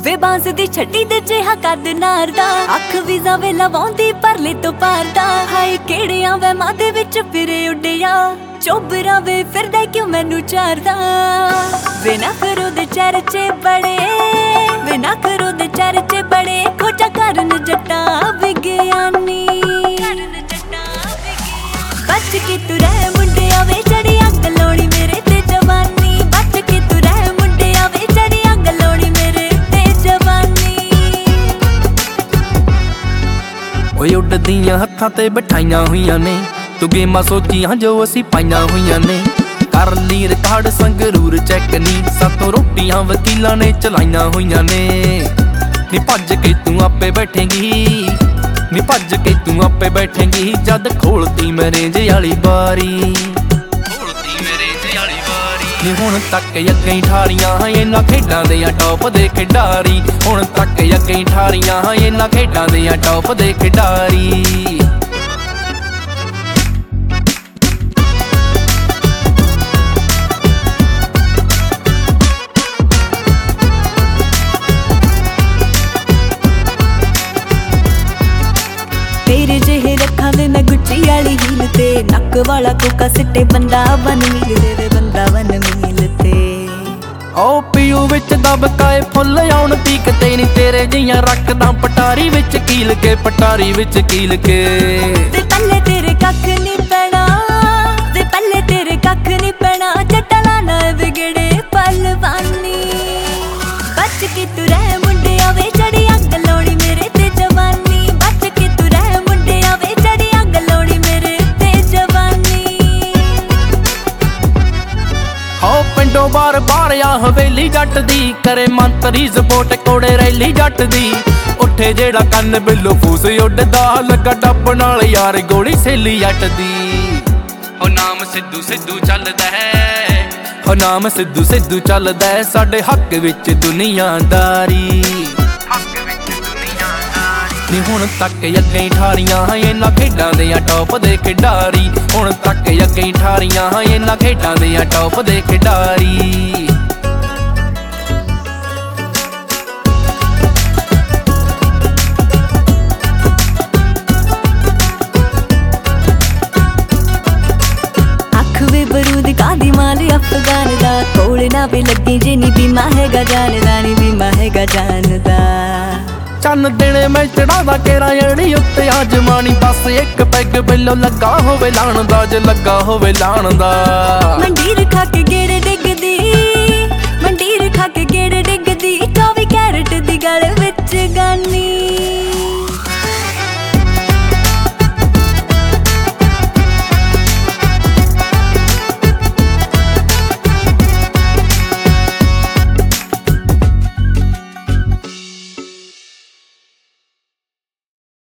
ਵੇ ਬਾਂਸ ਦੀ ਛੱਡੀ ਦੇ ਜਿਹਾ ਕੱਦ ਨਾਰਦਾ, ਅੱਖ ਵੀ ਜਾਵੇ ਲਵਾਉਂਦੀ ਪਰਲੇ ਤੋਂ ਪਾਰਦਾ। ਹਾਏ ਕਿਹੜਿਆਂ ਵਹਿਮਾਂ ਦੇ ਵਿੱਚ ਫਿਰੇ ਉੱਡਿਆ, ਚੋਬਰਾ ਵੇ ਫਿਰਦਾ ਕਿਉਂ ਮੈਨੂੰ ਚਾਰਦਾ। ਵੇ ਨਾ ਕਰੋ ਦੇ ਚਰਚੇ ਬੜੇ, ਵੇ ਨਾ ਕਰੋ ਦੇ ਚਰਚੇ ਬੜੇ, ਖੋਜਾ ਕਰਨ ਜੱਟਾਂ ਵਿਗਿਆਨੀ। ਬਚ ਕੇ ਤੂੰ ਰਹਿ ਮੁੰਡਿਆ ਵੇ ਚੜੀ ਅੱਗ ਲਾਉਣੀ ਮੇਰੇ ਤੇ ਜਵਾਨੀ। ਬਚ ਕੇ ਤੂੰ ਰਹਿ ਮੁੰਡਿਆ ਵੇ ਚੜੀ ਅੱਗ ਲਾਉਣੀ ਮੇਰੇ ਤੇ ਜਵਾਨੀ। ਓਏ ਉੱਡਦੀਆਂ ਹੱਥਾਂ ਤੇ ਬਿਠਾਈਆਂ ਹੋਈਆਂ ਨੇ ਤੂੰ ਗੇਮਾਂ ਸੋਚੀਆਂ ਜੋ ਅਸੀਂ ਪਾਈਆਂ ਹੋਈਆਂ ਨੇ। ਕਰ ਲਈ ਰਿਕਾਰਡ ਸੰਗਰੂਰ ਚੈੱਕ ਨੀ, ਸਾਤੋਂ ਰੋਟੀਆਂ ਵਕੀਲਾਂ ਨੇ ਚਲਾਈਆਂ ਹੋਈਆਂ ਨੇ। ਨੀ ਭੱਜ ਕੇ ਤੂੰ ਆਪੇ ਬੈਠੇਂਗੀ, ਨੀ ਭੱਜ ਕੇ ਤੂੰ ਆਪੇ ਬੈਠੇਂਗੀ, ਜਦ ਖੋਲਤੀ ਮੈਰੇਂਜ ਵਾਲੀ ਬਾਰੀ। ਨੀ ਹੁਣ ਤੱਕ ਅੱਗੇ ਹੀ ਠਾਰੀਆਂ ਇਹਨਾਂ ਖੇਡਾਂ ਦੇ ਆ ਟੌਪ ਦੇ ਖਿਡਾਰੀ। ਹੁਣ ਤੱਕ ਅੱਗੇ ਹੀ ਠਾਰੀਆਂ ਇਹਨਾਂ ਖੇਡਾਂ ਦੇ ਆ ਟੌਪ ਦੇ ਖਿਡਾਰੀ। ਤੇਰੇ ਜਿਹੇ ਰੱਖਾਂ ਵੇ ਮੈਂ ਗੁੱਚੀ ਵਾਲੀ ਹੀਲ ਤੇ, ਨੱਕ ਵਾਲਾ ਕੋਕਾ ਸਿੱਟੇ ਬੰਦਾ ਬਨ ਮੀਲ ਦੇ ਵੇ ਬੰਦਾ ਬਨ ਮੀਲ ਤੇ। ਓ ਪੀਊ ਵਿੱਚ ਦਬਕਾਏ ਫੁੱਲ ਆਉਣ ਪੀਕ ਤੇ ਨੀ, ਤੇਰੇ ਜਿਹੀਆਂ ਰੱਖਦਾ ਪਟਾਰੀ ਵਿੱਚ ਕੀਲ ਕੇ, ਪਟਾਰੀ ਵਿੱਚ ਕੀਲ ਕੇ। ਵੇ ਪੱਲੇ ਤੇਰੇ ਕੱਖ ਨੀ ਪੈਣਾ, ਵੇ ਪੱਲੇ ਤੇਰੇ ਕੱਖ ਨੀ ਪੈਣਾ, ਜੱਟਲਾ ਨਾ ਵਿਗੜੇ ਪਲਵਾਨੀ। ਬਚ ਕੇ ਤੂੰ ਰਹਿ ਮੁੰਡਿਆ ਵੇ ਚੜੀ ਅੱਗ ਲਾਉਣੀ ਮੇਰੇ ਤੇ ਜਵਾਨੀ। ਬਚ ਕੇ ਤੂੰ ਰਹਿ ਮੁੰਡਿਆ ਵੇ ਚੜੀ ਅੱਗ ਲਾਉਣੀ ਮੇਰੇ ਤੇ ਜਵਾਨੀ। ਹੋ ਪਿੰਡੋਂ ਬਾਰ ਬਾਰ ਆ ਹਵੇਲੀ ਜੱਟ ਦੀ, ਕਰੇ ਮੰਤਰੀ ਸਪੋਰਟ ਕੋੜੇ ਰੈਲੀ ਜੱਟ ਦੀ। ਉੱਠੇ ਜਿਹੜਾ ਕੰਨ ਬਿੱਲੋ ਫੂਸ ਉੱਡਦਾ, ਲੱਗਾ ਡੱਬ ਨਾਲ ਯਾਰ ਗੋਲੀ ਸੇਲੀ ਜੱਟ ਦੀ। ਹੋ ਨਾਮ ਸਿੱਧੂ ਸਿੱਧੂ ਚੱਲਦਾ ਹੈ, ਹੋ ਨਾਮ ਸਿੱਧੂ ਸਿੱਧੂ ਚੱਲਦਾ ਹੈ, ਸਾਡੇ ਹੱਕ ਵਿੱਚ ਦੁਨੀਆਦਾਰੀ। ਨੀ ਹੁਣ ਤੱਕ ਅੱਗੇ ਹੀ ਠਾਰੀਆਂ ਇਹਨਾਂ ਖੇਡਾਂ ਦੇ ਆ ਟੌਪ ਦੇ ਖਿਡਾਰੀ। ਹੁਣ ਤੱਕ ਅੱਗੇ ਹੀ ਠਾਰੀਆਂ ਇਹਨਾਂ ਖੇਡਾਂ ਦੇ ਆ ਟੌਪ ਦੇ ਖਿਡਾਰੀ। ਅੱਖ ਵੇ ਬਰੂਦ ਕਾਦੀ ਮਾਲ ਅਫਗਾਨ ਦਾ, ਕੋਲ ਨਾ ਵੇ ਲੱਗੀ ਜੇ ਨੀ ਬੀਮਾ ਹੈਗਾ ਜਾਨਦਾ, ਨੀ ਬੀਮਾ ਹੈਗਾ ਜਾਨਦਾ। ਚੰਨ ਦਿਨੇ ਮੈਂ ਚੜਾਦਾ ਕੇਰਾ ਜਿਹੜੀ ਉੱਤੇ ਆਜਮਾਨੀ, ਬਸ ਇੱਕ ਪੈਗ ਬਿੱਲੋ ਲੱਗਾ ਹੋਵੇ ਲਾਣ ਦਾ, ਜੇ ਲੱਗਾ ਹੋਵੇ ਲਾਣ ਦਾ। ਮੰਡੀਰ